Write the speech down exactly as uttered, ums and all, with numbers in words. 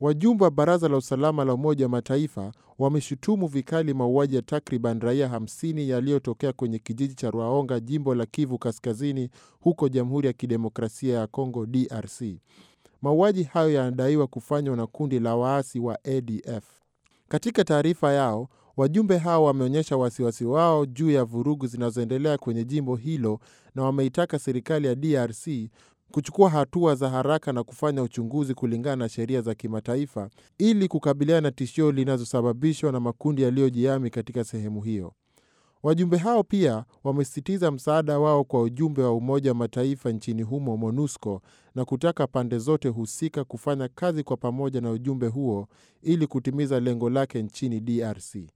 Wajumbe wa Baraza la Usalama la Umoja wa Mataifa wameshutumu vikali mauaji ya takriban raia hamsini yaliyotokea kwenye kijiji cha Rwaonga, jimbo la Kivu Kaskazini, huko Jamhuri ya Kidemokrasia ya Kongo D R C. Mauaji hayo yanadaiwa kufanywa na kundi la waasi wa A D F. Katika taarifa yao, wajumbe hao wameonyesha wasiwasi wao juu ya vurugu zinazoendelea kwenye jimbo hilo na wameitaka serikali ya D R C kuchukua hatua za haraka na kufanya uchunguzi kulingana na sheria za kimataifa ili kukabiliana na tishio linalosababishwa na makundi yaliyojihami katika sehemu hiyo. Wajumbe hao pia wamesisitiza msaada wao kwa ujumbe wa Umoja wa Mataifa nchini humo MONUSCO na kutaka pande zote husika kufanya kazi kwa pamoja na ujumbe huo ili kutimiza lengo lake nchini D R C.